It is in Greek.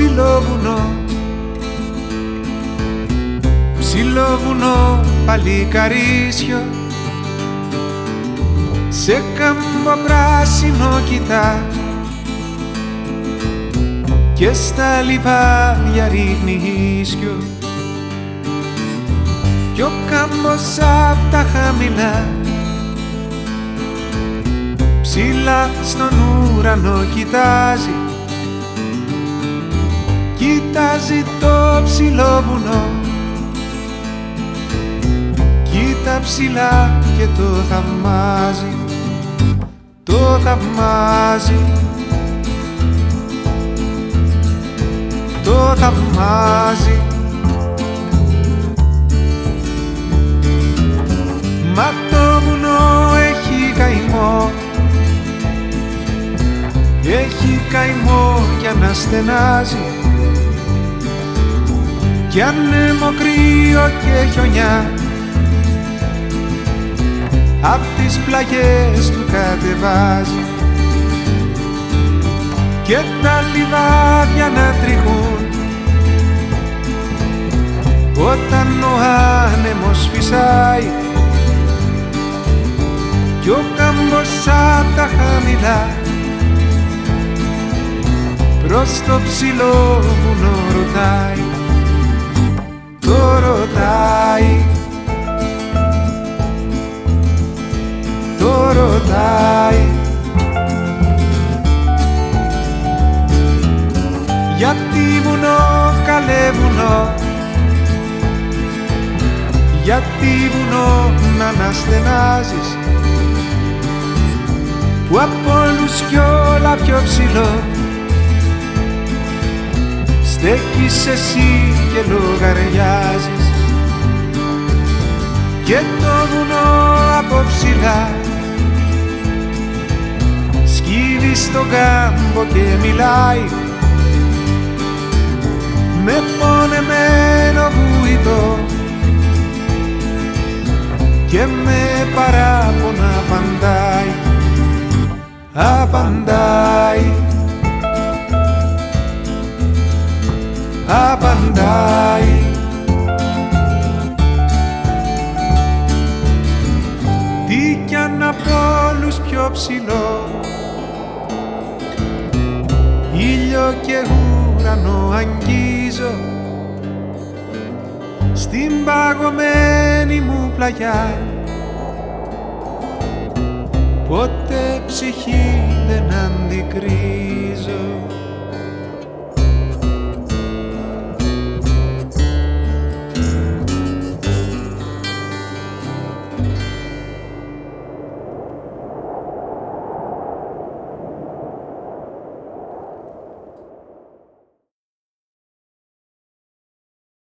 ψηλό βουνό, ψηλό βουνό παλικαρίσιο, σε καμποπράσινο κοιτά και στα λιβάδια ρίχνει ίσιο κι ο κάμπος απ' τα χαμηλά ψηλά στον ουρανό κοιτάζει, κοιτάζει το ψηλό βουνό, κοίτα ψηλά και το θαυμάζει, το θαυμάζει, το θαυμάζει. Μα το βουνό έχει καημό, έχει καημό κι αναστενάζει, κι ανέμο, κρύο και χιονιά απ' τις πλαγιές του κατεβάζει και τα λιβάδια να τριχούν όταν ο άνεμος φυσάει κι ο κάμπος απ' τα χαμηλά προς το ψηλό βουνό ρωτάει, το ρωτάει, το ρωτάει. Γιατί βουνό, καλέ βουνό, γιατί βουνό να αναστενάζεις, που απ' όλους κι όλα πιο ψηλό στέκεις εσύ και λογαριάζεις, και το βουνό από ψηλά σκύβει στον κάμπο και μιλάει με πονεμένο βουητό και με παράπονα απαντάει, απαντάει, απαντάει. Τι κι αν απ' όλους πιο ψηλό ήλιο και ουρανό αγγίζω, στην παγωμένη μου πλαγιά ποτέ ψυχή δεν αντικρίζω.